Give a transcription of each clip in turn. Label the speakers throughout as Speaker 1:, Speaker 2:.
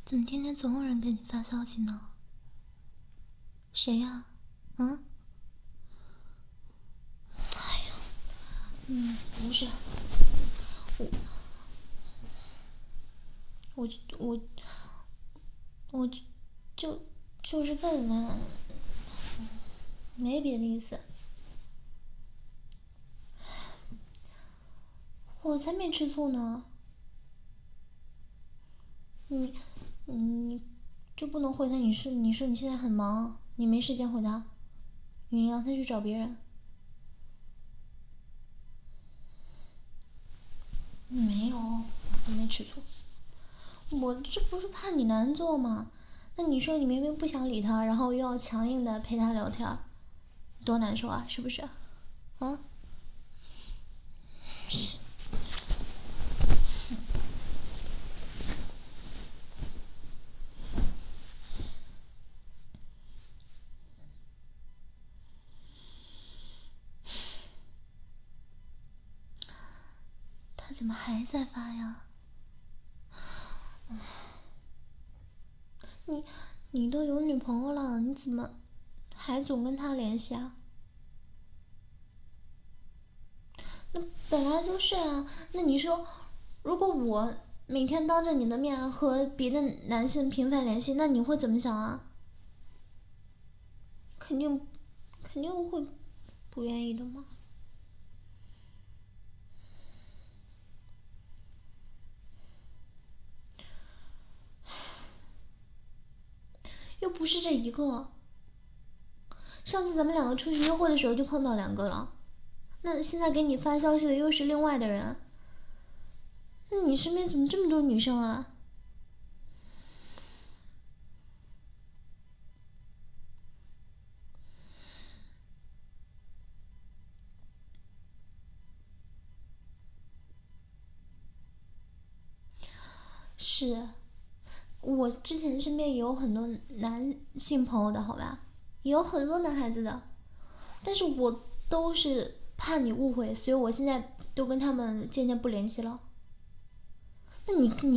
Speaker 1: 怎么天天总有人给你发消息呢？谁呀？嗯？哎呀，不是，我我我我就是问问，没别的意思。我才没吃醋呢。你就不能回他？你说你现在很忙，你没时间回他，你让他去找别人。没有，我没吃醋。我这不是怕你难做吗？那你说你明明不想理他，然后又要强硬的陪他聊天，多难受啊，是不是？啊？他怎么还在发呀？你都有女朋友了，你怎么还总跟他联系啊？那本来就是啊。那你说，如果我每天当着你的面和别的男性频繁联系，那你会怎么想啊？肯定会不愿意的嘛。又不是这一个，上次咱们两个出去约会的时候就碰到两个了，那现在给你发消息的又是另外的人，那你身边怎么这么多女生啊？是，我之前身边也有很多男性朋友的，好吧，也有很多男孩子的，但是我都是怕你误会，所以我现在都跟他们渐渐不联系了。那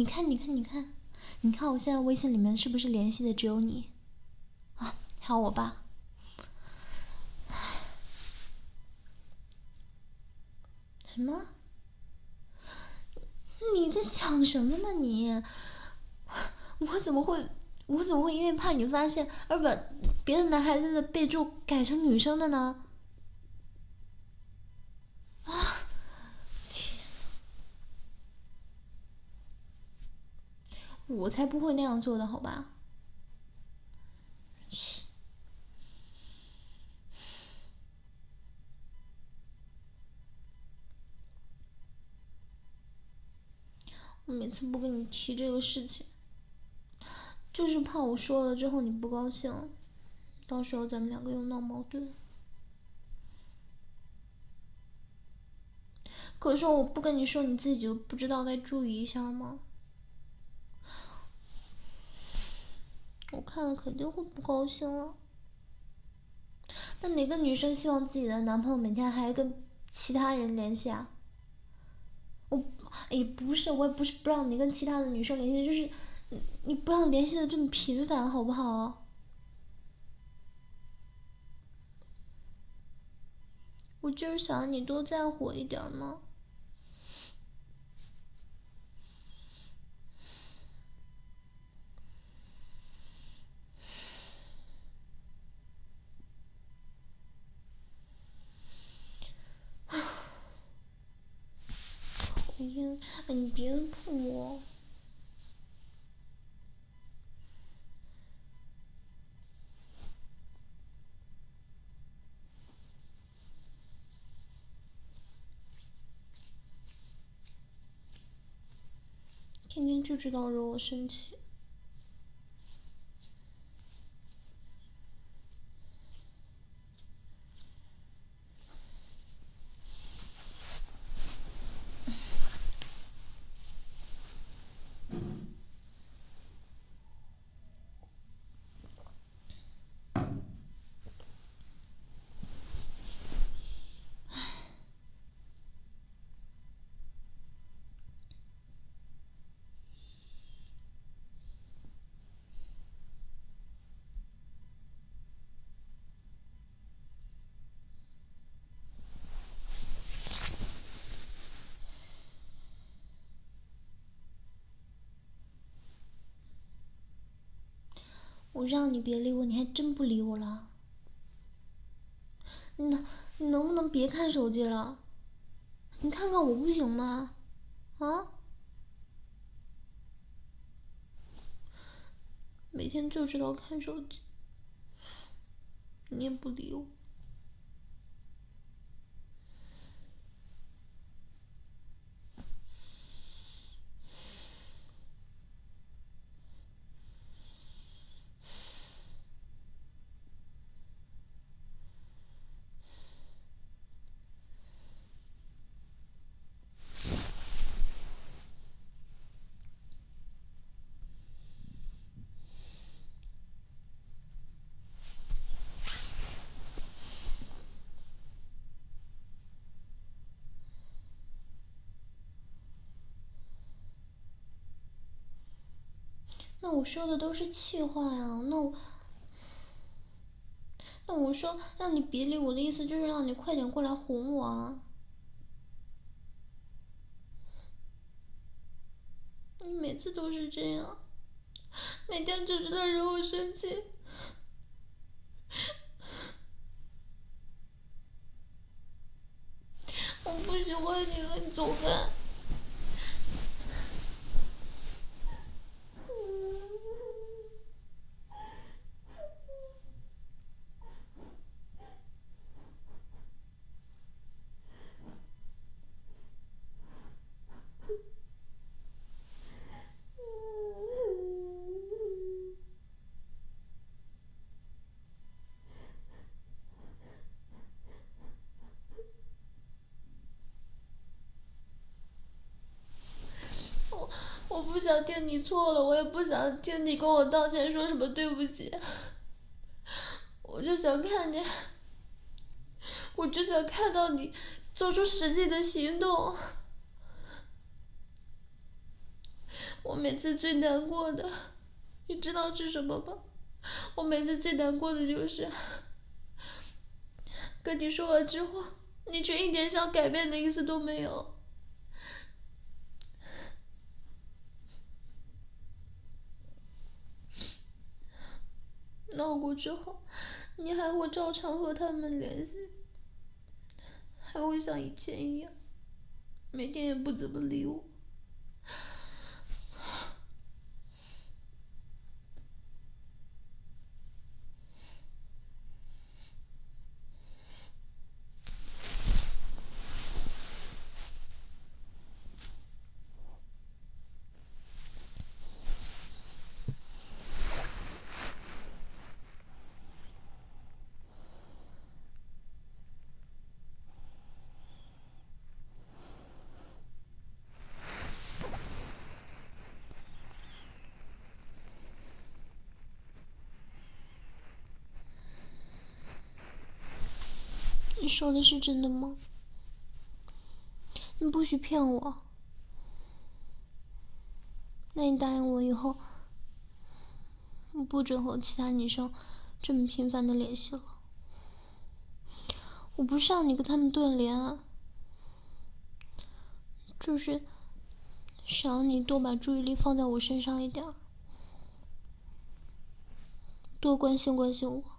Speaker 1: 你看我现在微信里面是不是联系的只有你啊？还有我爸。什么？你在想什么呢你？我怎么会因为怕你发现而把别的男孩子的备注改成女生的呢？啊！天，我才不会那样做的，好吧？我每次不跟你提这个事情，就是怕我说了之后你不高兴，到时候咱们两个又闹矛盾。可是我不跟你说，你自己就不知道该注意一下吗？我看了肯定会不高兴啊。那哪个女生希望自己的男朋友每天还跟其他人联系啊？我，也不是，我也不是不让你跟其他的女生联系，就是你不要联系的这么频繁，好不好？我就是想让你多在乎我一点嘛。讨厌，哎，你别碰我。天天就知道惹我生气。 我让你别理我，你还真不理我了。你能不能别看手机了？你看看我不行吗？啊？每天就知道看手机，你也不理我。那我说的都是气话呀，那我说让你别理我的意思就是让你快点过来哄我啊！你每次都是这样，每天就知道惹我生气。我不喜欢你了，你走开。我不想听你错了，我也不想听你跟我道歉，说什么对不起。我就想看见，我就想看到你做出实际的行动。我每次最难过的，你知道是什么吗？我每次最难过的就是跟你说完之后，你却一点想改变的意思都没有。闹过之后，你还会照常和他们联系，还会像以前一样，每天也不怎么理我。你说的是真的吗？你不许骗我。那你答应我以后，不准和其他女生这么频繁的联系了。我不是让你跟他们断联啊，就是想让你多把注意力放在我身上一点，多关心关心我。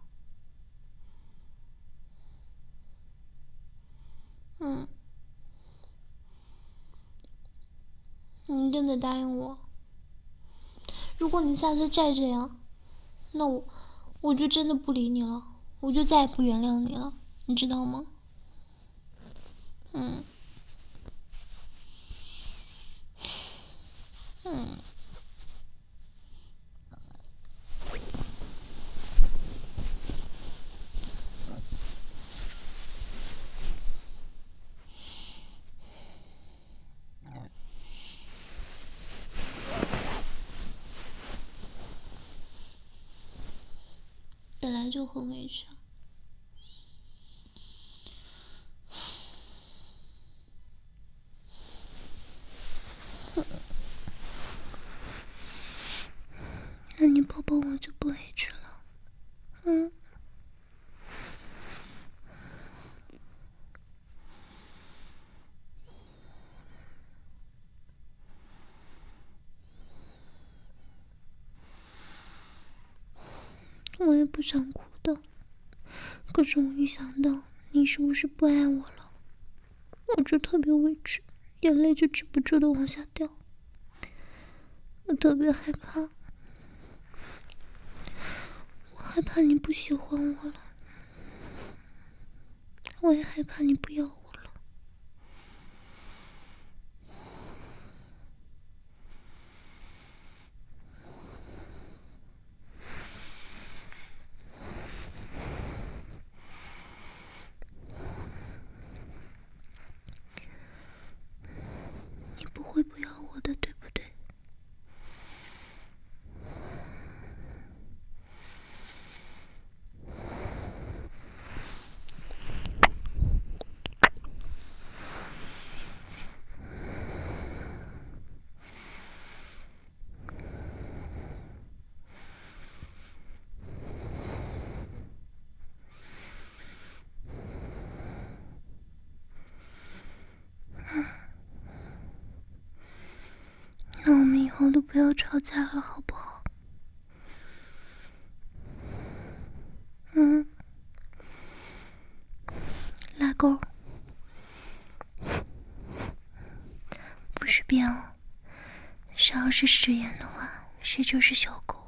Speaker 1: 你一定得答应我。如果你下次再这样，那我就真的不理你了，我就再也不原谅你了，你知道吗？嗯。本来就很委屈。那你抱抱我就不委屈了。 我也不想哭的，可是我一想到你是不是不爱我了，我就特别委屈，眼泪就止不住的往下掉。我特别害怕，我害怕你不喜欢我了，我也害怕你不要我了。你不会不要我的，对不对？那我们以后都不要吵架了，好不好？拉钩，不是鞭哦，是要是食言的话，谁就是小狗。